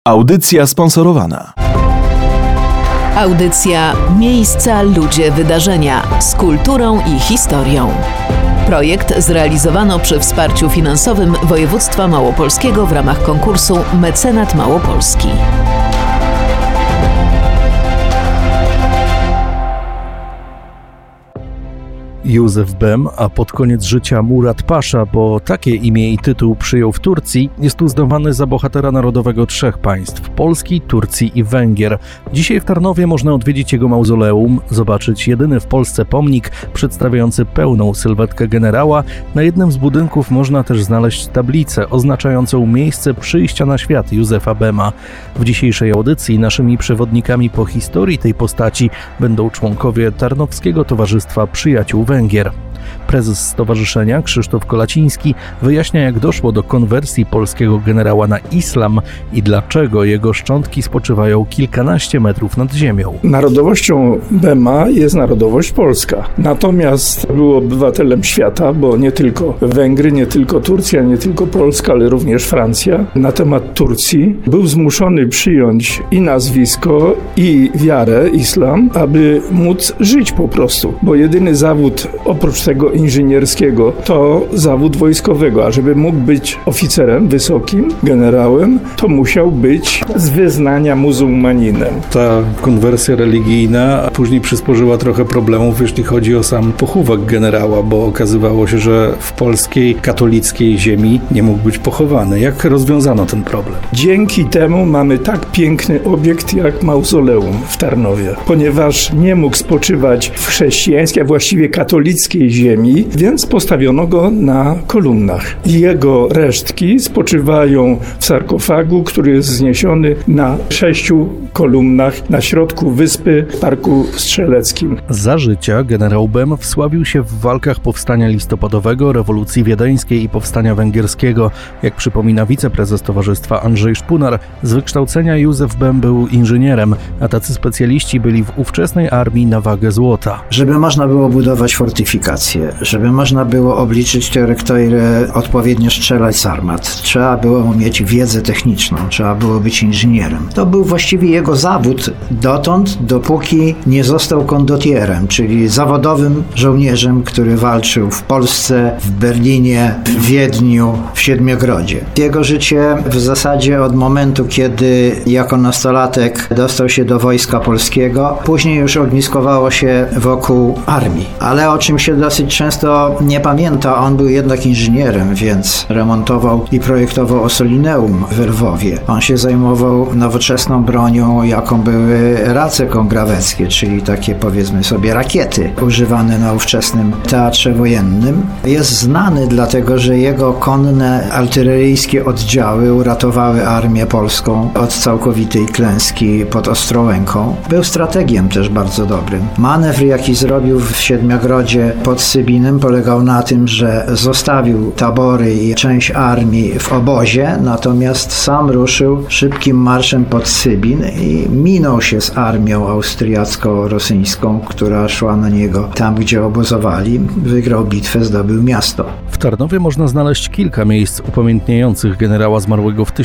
Audycja sponsorowana. Audycja Miejsca, Ludzie, Wydarzenia z kulturą i historią. Projekt zrealizowano przy wsparciu finansowym Województwa Małopolskiego w ramach konkursu Mecenat Małopolski. Józef Bem, a pod koniec życia Murat Pasza, bo takie imię i tytuł przyjął w Turcji, jest uznawany za bohatera narodowego trzech państw: Polski, Turcji i Węgier. Dzisiaj w Tarnowie można odwiedzić jego mauzoleum, zobaczyć jedyny w Polsce pomnik przedstawiający pełną sylwetkę generała. Na jednym z budynków można też znaleźć tablicę oznaczającą miejsce przyjścia na świat Józefa Bema. W dzisiejszej audycji naszymi przewodnikami po historii tej postaci będą członkowie Tarnowskiego Towarzystwa Przyjaciół Węgier. Prezes stowarzyszenia Krzysztof Kolaciński wyjaśnia, jak doszło do konwersji polskiego generała na islam i dlaczego jego szczątki spoczywają kilkanaście metrów nad ziemią. Narodowością Bema jest narodowość polska. Natomiast był obywatelem świata, bo nie tylko Węgry, nie tylko Turcja, nie tylko Polska, ale również Francja. Na temat Turcji był zmuszony przyjąć i nazwisko, i wiarę, islam, aby móc żyć po prostu. Bo jedyny zawód oprócz tego inżynierskiego to zawód wojskowego, a żeby mógł być oficerem wysokim, generałem, to musiał być z wyznania muzułmaninem. Ta konwersja religijna później przysporzyła trochę problemów, jeśli chodzi o sam pochówek generała, bo okazywało się, że w polskiej katolickiej ziemi nie mógł być pochowany. Jak rozwiązano ten problem? Dzięki temu mamy tak piękny obiekt jak mauzoleum w Tarnowie, ponieważ nie mógł spoczywać w chrześcijańskiej, a właściwie katolickiej ziemi, więc postawiono go na kolumnach. Jego resztki spoczywają w sarkofagu, który jest wzniesiony na 6 kolumnach na środku wyspy w Parku Strzeleckim. Za życia generał Bem wsławił się w walkach powstania listopadowego, rewolucji wiedeńskiej i powstania węgierskiego. Jak przypomina wiceprezes towarzystwa Andrzej Szpunar, z wykształcenia Józef Bem był inżynierem, a tacy specjaliści byli w ówczesnej armii na wagę złota. Żeby można było budować fortyfikacje, żeby można było obliczyć trajektorię, odpowiednio strzelać z armat, trzeba było mieć wiedzę techniczną, trzeba było być inżynierem. To był właściwie jego zawód dotąd, dopóki nie został kondotierem, czyli zawodowym żołnierzem, który walczył w Polsce, w Berlinie, w Wiedniu, w Siedmiogrodzie. Jego życie w zasadzie od momentu, kiedy jako nastolatek dostał się do Wojska Polskiego, później już ogniskowało się wokół armii. Ale o czym się dosyć często nie pamięta, on był jednak inżynierem, więc remontował i projektował Ossolineum w Lwowie. On się zajmował nowoczesną bronią, jaką były race kongraweckie, czyli takie, powiedzmy sobie, rakiety używane na ówczesnym teatrze wojennym. Jest znany dlatego, że jego konne artyleryjskie oddziały uratowały armię polską od całkowitej klęski pod Ostrołęką. Był strategiem też bardzo dobrym. Manewr, jaki zrobił w Siedmiogrodzie pod Sybinem, polegał na tym, że zostawił tabory i część armii w obozie, natomiast sam ruszył szybkim marszem pod Sybin i minął się z armią austriacko-rosyjską, która szła na niego tam, gdzie obozowali. Wygrał bitwę, zdobył miasto. W Tarnowie można znaleźć kilka miejsc upamiętniających generała zmarłego w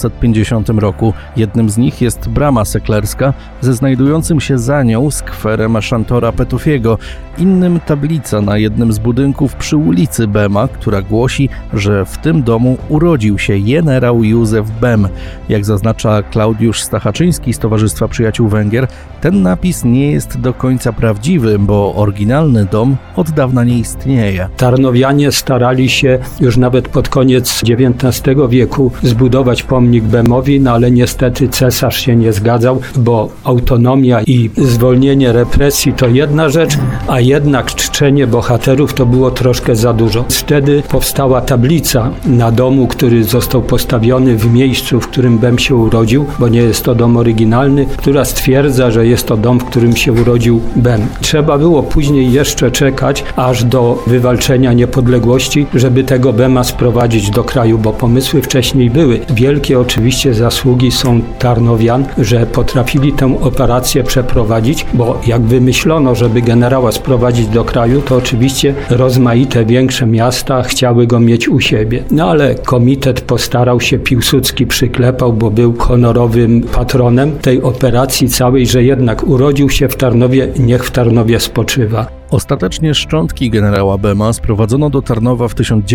1850 roku. Jednym z nich jest Brama Seklerska ze znajdującym się za nią skwerem Szantora Petufiego. Innym tablica na jednym z budynków przy ulicy Bema, która głosi, że w tym domu urodził się generał Józef Bem. Jak zaznacza Klaudiusz Stachaczyński z Towarzystwa Przyjaciół Węgier, ten napis nie jest do końca prawdziwy, bo oryginalny dom od dawna nie istnieje. Tarnowianie starali się już nawet pod koniec XIX wieku zbudować pomnik Bemowi, no ale niestety cesarz się nie zgadzał, bo autonomia i zwolnienie represji to jedna rzecz, a jednak czczenie bohaterów to było troszkę za dużo. Wtedy powstała tablica na domu, który został postawiony w miejscu, w którym Bem się urodził, bo nie jest to dom oryginalny, która stwierdza, że jest to dom, w którym się urodził Bem. Trzeba było później jeszcze czekać aż do wywalczenia niepodległości, żeby tego Bema sprowadzić do kraju, bo pomysły wcześniej były. Wielkie oczywiście zasługi są Tarnowian, że potrafili tę operację przeprowadzić, bo jak wymyślono, żeby generała sprowadzić do kraju, to oczywiście rozmaite większe miasta chciały go mieć u siebie. No ale komitet postarał się, Piłsudski przyklepał, bo był honorowym patronem tej operacji całej, że jednak urodził się w Tarnowie, niech w Tarnowie spoczywa. Ostatecznie szczątki generała Bema sprowadzono do Tarnowa w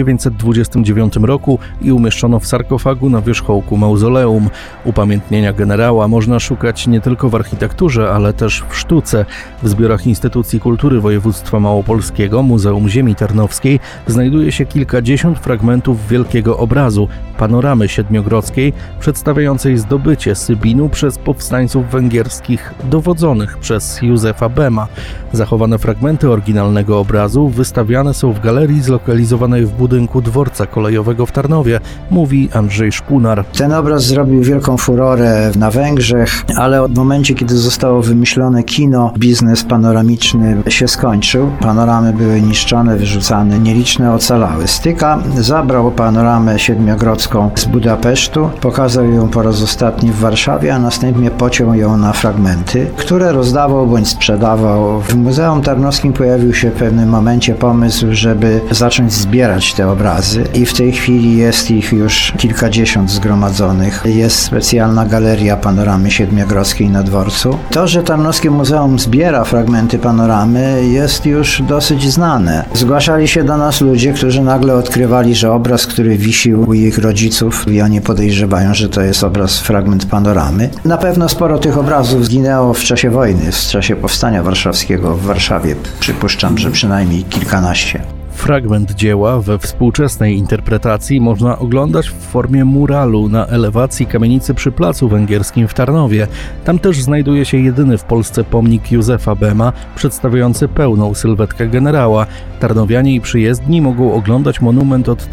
1929 roku i umieszczono w sarkofagu na wierzchołku mauzoleum. Upamiętnienia generała można szukać nie tylko w architekturze, ale też w sztuce. W zbiorach Instytucji Kultury Województwa Małopolskiego, Muzeum Ziemi Tarnowskiej, znajduje się kilkadziesiąt fragmentów wielkiego obrazu, panoramy siedmiogrodzkiej, przedstawiającej zdobycie Sybinu przez powstańców węgierskich dowodzonych przez Józefa Bema. Zachowane fragmenty oryginalnego obrazu wystawiane są w galerii zlokalizowanej w budynku dworca kolejowego w Tarnowie, mówi Andrzej Szpunar. Ten obraz zrobił wielką furorę na Węgrzech, ale w momencie, kiedy zostało wymyślone kino, biznes panoramiczny się skończył. Panoramy były niszczone, wyrzucane, nieliczne ocalały. Styka zabrał panoramę siedmiogrodzką z Budapesztu, pokazał ją po raz ostatni w Warszawie, a następnie pociął ją na fragmenty, które rozdawał bądź sprzedawał. W Muzeum Tarnowskim pojawił się w pewnym momencie pomysł, żeby zacząć zbierać te obrazy i w tej chwili jest ich już kilkadziesiąt zgromadzonych. Jest specjalna galeria panoramy siedmiogrodzkiej na dworcu. To, że Tarnowskie Muzeum zbiera fragmenty panoramy, jest już dosyć znane. Zgłaszali się do nas ludzie, którzy nagle odkrywali, że obraz, który wisił u ich rodziców, i oni podejrzewają, że to jest obraz, fragment panoramy. Na pewno sporo tych obrazów zginęło w czasie wojny, w czasie powstania warszawskiego w Warszawie. Przypuszczam, że przynajmniej kilkanaście. Fragment dzieła we współczesnej interpretacji można oglądać w formie muralu na elewacji kamienicy przy Placu Węgierskim w Tarnowie. Tam też znajduje się jedyny w Polsce pomnik Józefa Bema, przedstawiający pełną sylwetkę generała. Tarnowianie i przyjezdni mogą oglądać monument od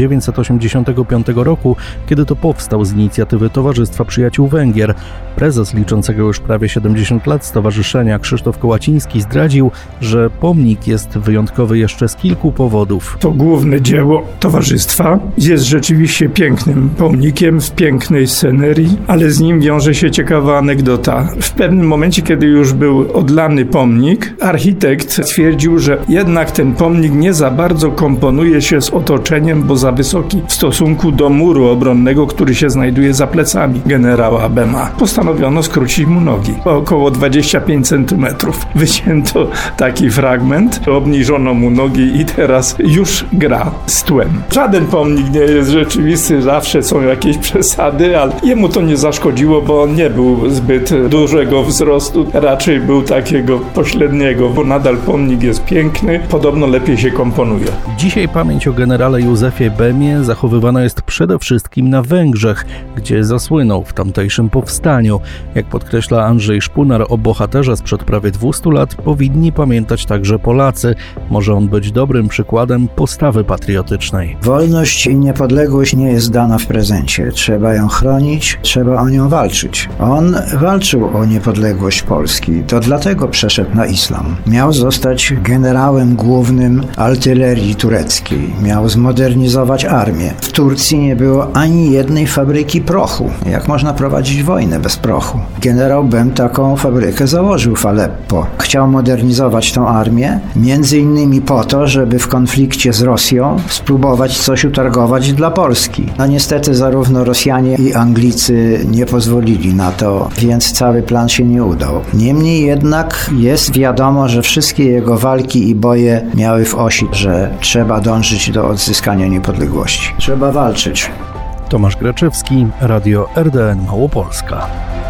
1985 roku, kiedy to powstał z inicjatywy Towarzystwa Przyjaciół Węgier. Prezes liczącego już prawie 70 lat stowarzyszenia Krzysztof Kołaciński zdradził, że pomnik jest wyjątkowy jeszcze z kilku powodów. To główne dzieło towarzystwa jest rzeczywiście pięknym pomnikiem w pięknej scenerii, ale z nim wiąże się ciekawa anegdota. W pewnym momencie, kiedy już był odlany pomnik, architekt stwierdził, że jednak ten pomnik nie za bardzo komponuje się z otoczeniem, bo za wysoki w stosunku do muru obronnego, który się znajduje za plecami generała Bema. Postanowiono skrócić mu nogi o około 25 cm. Wycięto taki fragment, obniżono mu nogi i teraz już gra z tłem. Żaden pomnik nie jest rzeczywisty, zawsze są jakieś przesady, ale jemu to nie zaszkodziło, bo on nie był zbyt dużego wzrostu, raczej był takiego pośredniego, bo nadal pomnik jest piękny, podobno lepiej się komponuje. Dzisiaj pamięć o generale Józefie Bemie zachowywana jest przede wszystkim na Węgrzech, gdzie zasłynął w tamtejszym powstaniu. Jak podkreśla Andrzej Szpunar, o bohaterze sprzed prawie 200 lat powinni pamiętać także Polacy. Może on być dobrym przykładem postawy patriotycznej. Wolność i niepodległość nie jest dana w prezencie. Trzeba ją chronić, trzeba o nią walczyć. On walczył o niepodległość Polski. To dlatego przeszedł na islam. Miał zostać generałem głównym artylerii tureckiej. Miał zmodernizować armię. W Turcji nie było ani jednej fabryki prochu. Jak można prowadzić wojnę bez prochu? Generał Bem taką fabrykę założył w Aleppo. Chciał modernizować tą armię, między innymi po to, żeby w konflikcie z Rosją spróbować coś utargować dla Polski. No niestety zarówno Rosjanie i Anglicy nie pozwolili na to, więc cały plan się nie udał. Niemniej jednak jest wiadomo, że wszystkie jego walki i boje miały w osi, że trzeba dążyć do odzyskania niepodległości. Trzeba walczyć. Tomasz Graczewski, Radio RDN Małopolska.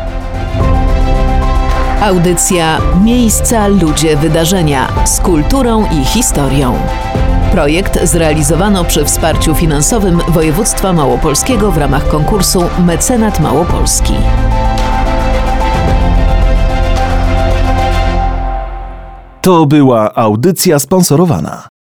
Audycja Miejsca, ludzie, wydarzenia z kulturą i historią. Projekt zrealizowano przy wsparciu finansowym Województwa Małopolskiego w ramach konkursu Mecenat Małopolski. To była audycja sponsorowana.